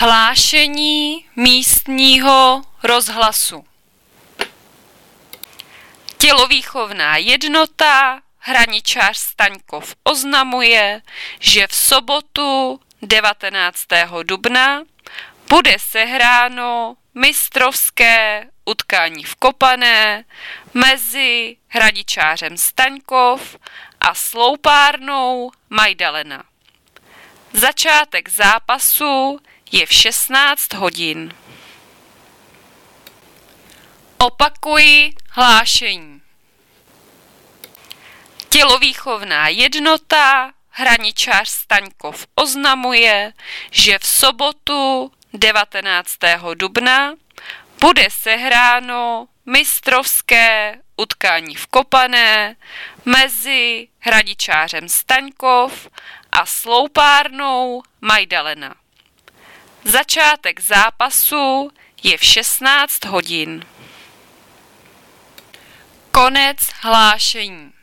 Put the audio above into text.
Hlášení místního rozhlasu. Tělovýchovná jednota Hraničář Staňkov oznamuje, že v sobotu 19. dubna bude sehráno mistrovské utkání v Kopané mezi Hraničářem Staňkov a Sloupárnou Majdalena. Začátek zápasu je v 16 hodin. Opakuji hlášení. Tělovýchovná jednota Hraničář Staňkov oznamuje, že v sobotu 19. dubna bude sehráno mistrovské utkání v Kopané mezi Hraničářem Staňkov a Sloupárnou Majdalena. Začátek zápasu je v 16 hodin. Konec hlášení.